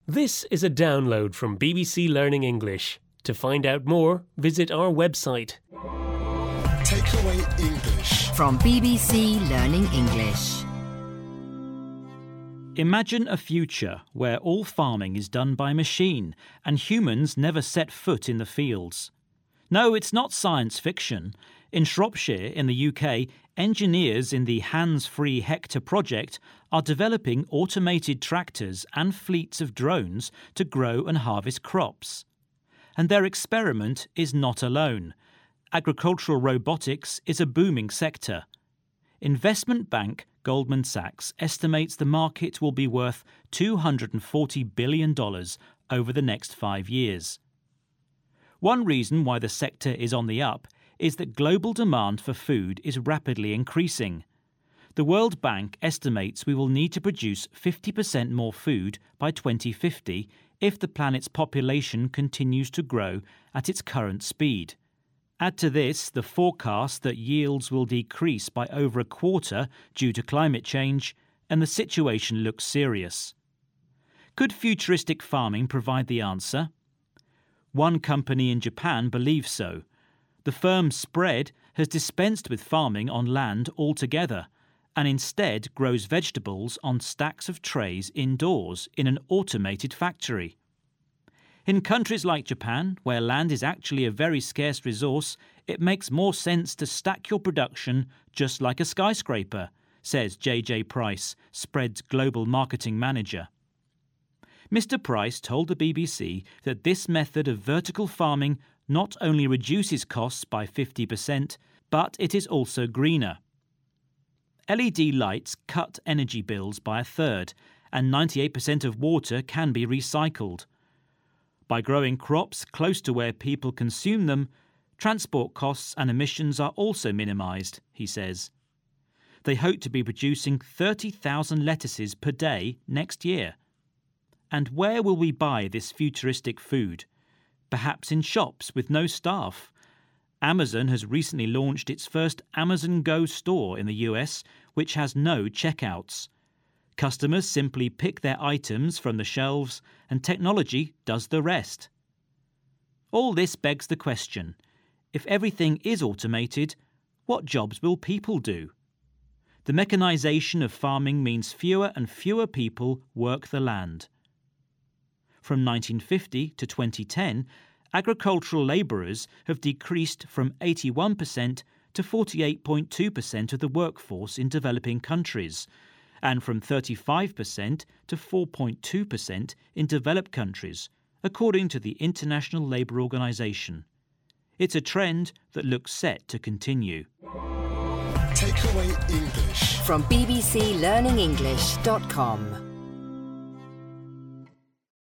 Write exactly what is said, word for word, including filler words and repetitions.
This is a download from B B C Learning English. To find out more, visit our website. Takeaway English From B B C Learning English. Imagine a future where all farming is done by machine and humans never set foot in the fields. No, it's not science fiction. In Shropshire, in the U K, engineers in the Hands-Free Hector project are developing automated tractors and fleets of drones to grow and harvest crops. And their experiment is not alone. Agricultural robotics is a booming sector. Investment bank Goldman Sachs estimates the market will be worth two hundred forty billion dollars over the next five years. One reason why the sector is on the up is that global demand for food is rapidly increasing. The World Bank estimates we will need to produce fifty percent more food by twenty fifty if the planet's population continues to grow at its current speed. Add to this the forecast that yields will decrease by over a quarter due to climate change, and the situation looks serious. Could futuristic farming provide the answer? One company in Japan believes so. The firm Spread has dispensed with farming on land altogether and instead grows vegetables on stacks of trays indoors in an automated factory. In countries like Japan, where land is actually a very scarce resource, it makes more sense to stack your production just like a skyscraper, says J J Price, Spread's global marketing manager. Mister Price told the B B C that this method of vertical farming not only reduces costs by fifty percent, but it is also greener. L E D lights cut energy bills by a third, and ninety-eight percent of water can be recycled. By growing crops close to where people consume them, transport costs and emissions are also minimised, he says. They hope to be producing thirty thousand lettuces per day next year. And where will we buy this futuristic food? Perhaps in shops with no staff. Amazon has recently launched its first Amazon Go store in the U S, which has no checkouts. Customers simply pick their items from the shelves and technology does the rest. All this begs the question, if everything is automated, what jobs will people do? The mechanisation of farming means fewer and fewer people work the land. From nineteen fifty to twenty ten, agricultural labourers have decreased from eighty-one percent to forty-eight point two percent of the workforce in developing countries, and from thirty-five percent to four point two percent in developed countries, according to the International Labour Organization. It's a trend that looks set to continue. Takeaway English From b b c learning english dot com.